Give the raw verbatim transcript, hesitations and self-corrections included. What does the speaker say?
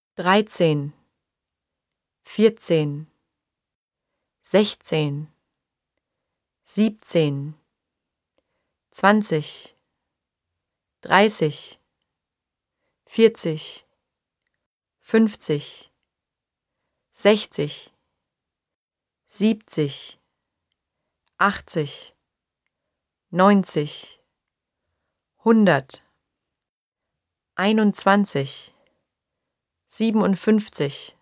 dreizehn, vierzehn, sechzehn, siebzehn, zwanzig, dreißig, vierzig, fünfzig, sechzig, siebzig, achtzig, neunzig, hundert, einundzwanzig, siebenundfünfzig,